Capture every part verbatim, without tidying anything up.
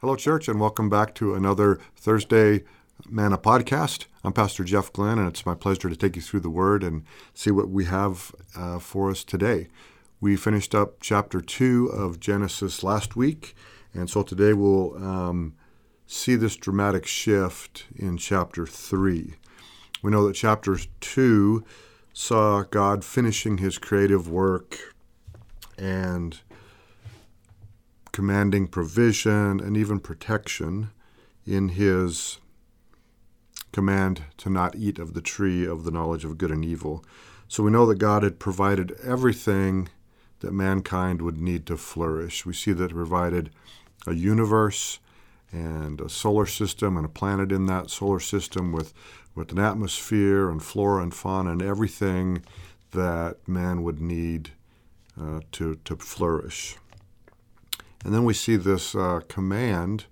Hello, church, and welcome back to another Thursday Manna podcast. I'm Pastor Jeff Glenn, and it's my pleasure to take you through the Word and see what we have uh, for us today. We finished up chapter two of Genesis last week, and so today we'll um, see this dramatic shift in chapter three. We know that chapter two saw God finishing his creative work and commanding provision and even protection in his command to not eat of the tree of the knowledge of good and evil. So we know that God had provided everything that mankind would need to flourish. We see that he provided a universe and a solar system and a planet in that solar system with, with an atmosphere and flora and fauna and everything that man would need uh, to, to flourish. And then we see this uh, command,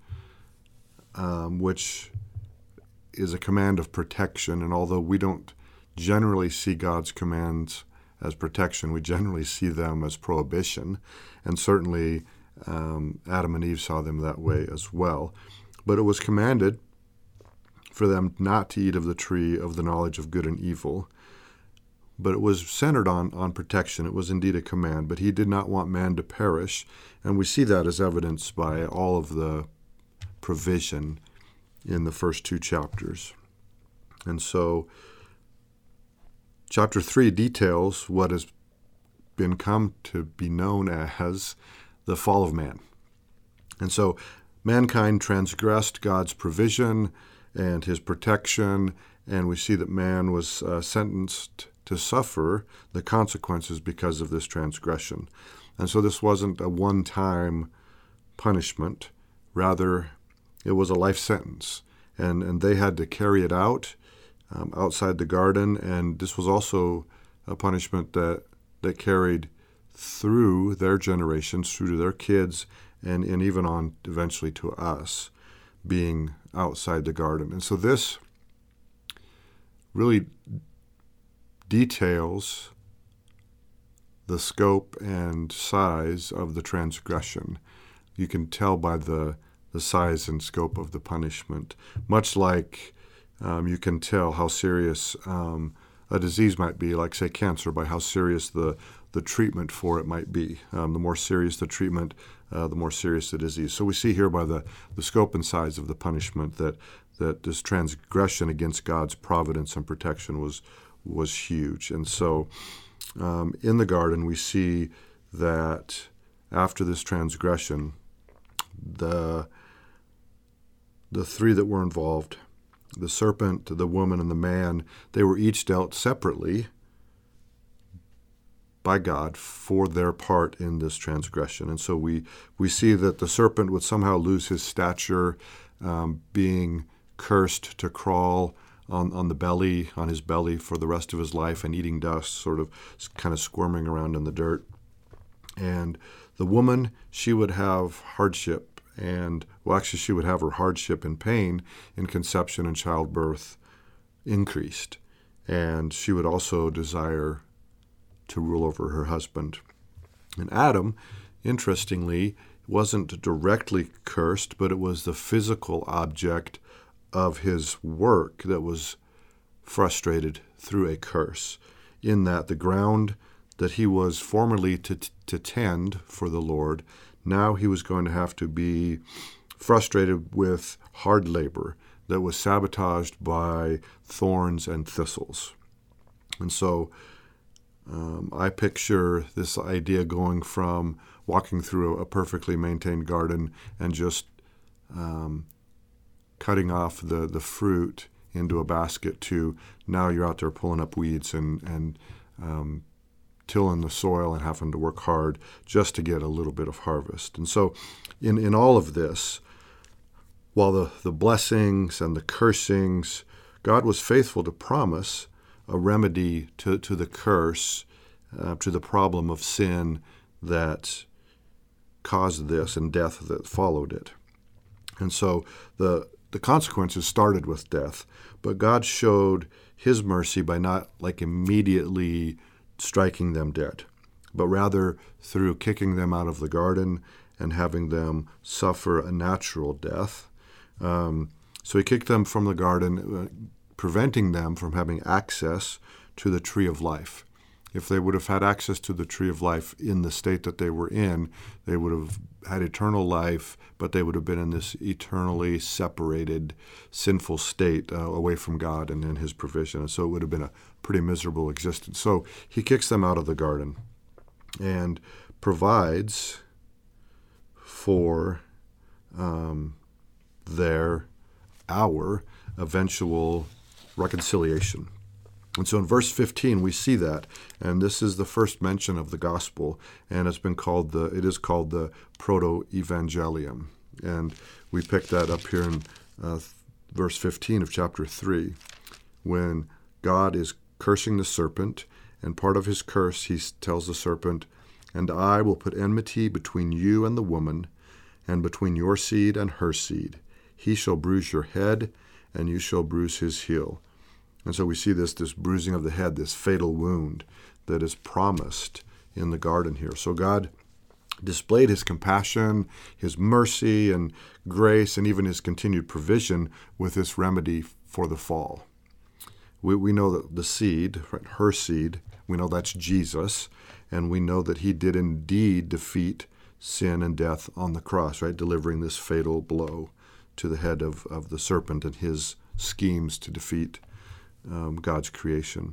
um, which is a command of protection. And although we don't generally see God's commands as protection, we generally see them as prohibition. And certainly um, Adam and Eve saw them that way as well. But it was commanded for them not to eat of the tree of the knowledge of good and evil. But it was centered on, on protection. It was indeed a command, but he did not want man to perish. And we see that as evidenced by all of the provision in the first two chapters. And so chapter three details what has been come to be known as the fall of man. And so mankind transgressed God's provision and his protection, and we see that man was uh, sentenced to suffer the consequences because of this transgression. And so this wasn't a one-time punishment. Rather, it was a life sentence. And, and they had to carry it out um, outside the garden. And this was also a punishment that, that carried through their generations, through to their kids, and, and even on eventually to us being outside the garden. And so this really details the scope and size of the transgression. You can tell by the, the size and scope of the punishment, much like um, you can tell how serious um, a disease might be, like, say, cancer, by how serious the, the treatment for it might be. Um, the more serious the treatment, uh, the more serious the disease. So we see here by the, the scope and size of the punishment that, that this transgression against God's providence and protection was was huge. And so um, in the garden, we see that after this transgression, the the three that were involved, the serpent, the woman, and the man, they were each dealt separately by God for their part in this transgression. And so we, we see that the serpent would somehow lose his stature, um, being cursed to crawl on, on the belly, on his belly for the rest of his life and eating dust, sort of kind of squirming around in the dirt. And the woman, she would have hardship and, well, actually she would have her hardship and pain in conception and childbirth increased. And she would also desire to rule over her husband. And Adam, interestingly, wasn't directly cursed, but it was the physical object of his work that was frustrated through a curse, in that the ground that he was formerly to, to tend for the Lord, now he was going to have to be frustrated with hard labor that was sabotaged by thorns and thistles. And so um, I picture this idea going from walking through a perfectly maintained garden and just um, cutting off the, the fruit into a basket to now you're out there pulling up weeds and, and um, tilling the soil and having to work hard just to get a little bit of harvest. And so in, in all of this, while the, the blessings and the cursings, God was faithful to promise a remedy to, to the curse, uh, to the problem of sin that caused this and death that followed it. And so the The consequences started with death, but God showed his mercy by not like immediately striking them dead, but rather through kicking them out of the garden and having them suffer a natural death. Um, so he kicked them from the garden, uh, preventing them from having access to the tree of life. If they would have had access to the tree of life in the state that they were in, they would have had eternal life, but they would have been in this eternally separated, sinful state uh, away from God and in his provision. And so it would have been a pretty miserable existence. So he kicks them out of the garden and provides for um, their, our eventual reconciliation. And so in verse fifteen, we see that, and this is the first mention of the gospel, and it's been called the, it is called the proto-evangelium. And we pick that up here in uh, verse fifteen of chapter three, when God is cursing the serpent, and part of his curse, he tells the serpent, "And I will put enmity between you and the woman, and between your seed and her seed. He shall bruise your head, and you shall bruise his heel." And so we see this, this bruising of the head, this fatal wound that is promised in the garden here. So God displayed his compassion, his mercy and grace, and even his continued provision with this remedy for the fall. We, we know that the seed, right, her seed, we know that's Jesus, and we know that he did indeed defeat sin and death on the cross, right, delivering this fatal blow to the head of, of the serpent and his schemes to defeat Um, God's creation.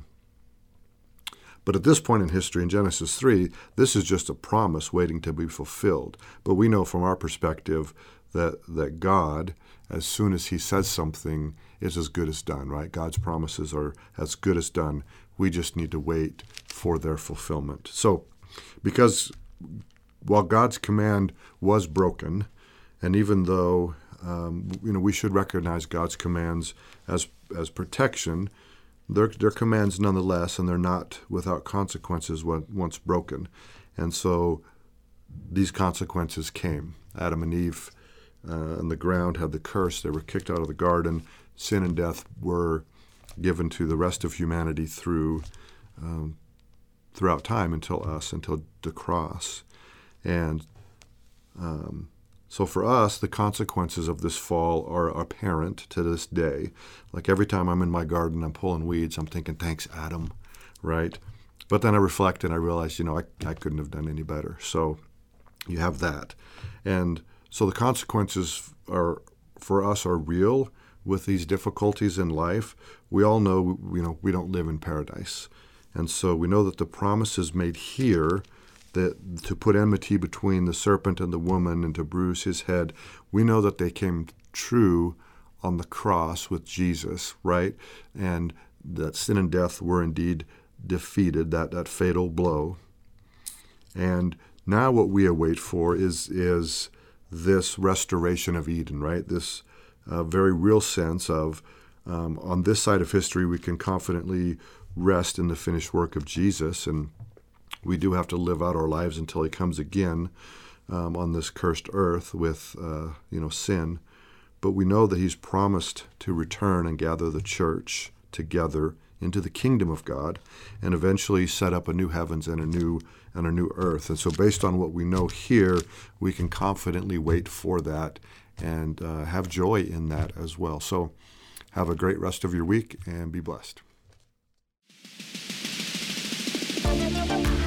But at this point in history, in Genesis three, this is just a promise waiting to be fulfilled. But we know from our perspective that that God, as soon as he says something, is as good as done, right? God's promises are as good as done. We just need to wait for their fulfillment. So, because while God's command was broken, and even though um, you know we should recognize God's commands as as protection, they're, they're commands nonetheless, and they're not without consequences when, once broken. And so these consequences came. Adam and Eve uh, and the ground had the curse. They were kicked out of the garden. Sin and death were given to the rest of humanity through um, throughout time until us, until the cross. And um, So for us, the consequences of this fall are apparent to this day. Like every time I'm in my garden, I'm pulling weeds, I'm thinking, thanks, Adam, right? But then I reflect and I realize, you know, I, I couldn't have done any better. So you have that. And so the consequences are for us are real with these difficulties in life. We all know, you know, we don't live in paradise. And so we know that the promises made here, that to put enmity between the serpent and the woman and to bruise his head, we know that they came true on the cross with Jesus, right? And that sin and death were indeed defeated, that, that fatal blow. And now what we await for is, is this restoration of Eden, right? This uh, very real sense of, um, on this side of history, we can confidently rest in the finished work of Jesus, and we do have to live out our lives until he comes again um, on this cursed earth with, uh, you know, sin. But we know that he's promised to return and gather the church together into the kingdom of God and eventually set up a new heavens and a new and a new earth. And so based on what we know here, we can confidently wait for that and uh, have joy in that as well. So have a great rest of your week and be blessed.